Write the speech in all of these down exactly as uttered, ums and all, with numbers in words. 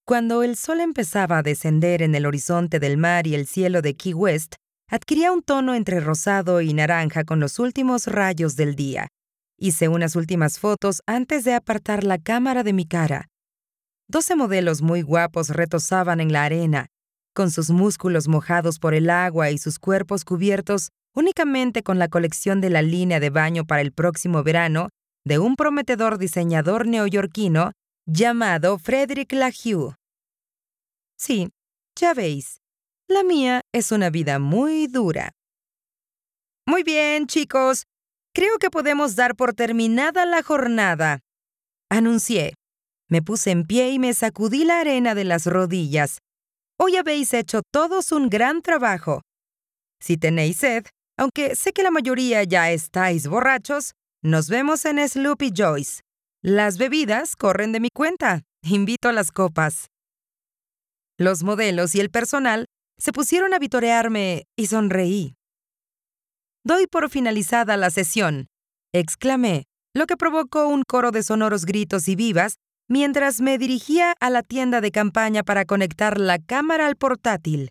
Cuando el sol empezaba a descender en el horizonte del mar y el cielo de Key West, adquiría un tono entre rosado y naranja con los últimos rayos del día. Hice unas últimas fotos antes de apartar la cámara de mi cara. Doce modelos muy guapos retozaban en la arena, con sus músculos mojados por el agua y sus cuerpos cubiertos únicamente con la colección de la línea de baño para el próximo verano de un prometedor diseñador neoyorquino llamado Frederick LaHue. Sí, ya veis, la mía es una vida muy dura. Muy bien, chicos. Creo que podemos dar por terminada la jornada, anuncié. Me puse en pie y me sacudí la arena de las rodillas. Hoy habéis hecho todos un gran trabajo. Si tenéis sed, aunque sé que la mayoría ya estáis borrachos, nos vemos en Sloopy Joy's. Las bebidas corren de mi cuenta. Invito a las copas. Los modelos y el personal se pusieron a vitorearme y sonreí. «Doy por finalizada la sesión», exclamé, lo que provocó un coro de sonoros gritos y vivas mientras me dirigía a la tienda de campaña para conectar la cámara al portátil.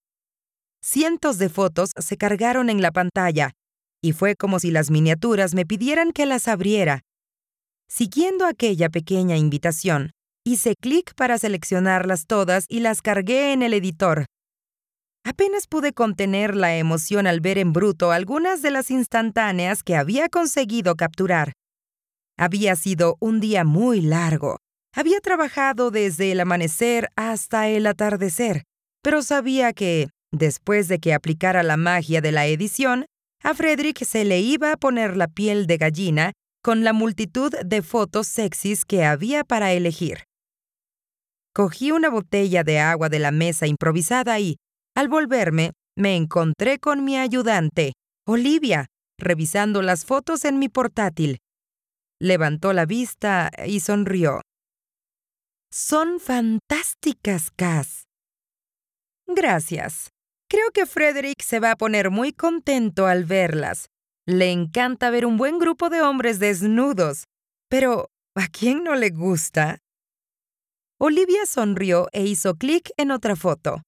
Cientos de fotos se cargaron en la pantalla, y fue como si las miniaturas me pidieran que las abriera. Siguiendo aquella pequeña invitación, hice clic para seleccionarlas todas y las cargué en el editor. Apenas pude contener la emoción al ver en bruto algunas de las instantáneas que había conseguido capturar. Había sido un día muy largo. Había trabajado desde el amanecer hasta el atardecer, pero sabía que, después de que aplicara la magia de la edición, a Frederick se le iba a poner la piel de gallina con la multitud de fotos sexys que había para elegir. Cogí una botella de agua de la mesa improvisada y, al volverme, me encontré con mi ayudante, Olivia, revisando las fotos en mi portátil. Levantó la vista y sonrió. «Son fantásticas, Cass». «Gracias. Creo que Frederick se va a poner muy contento al verlas. Le encanta ver un buen grupo de hombres desnudos. Pero, ¿a quién no le gusta?» Olivia sonrió e hizo clic en otra foto.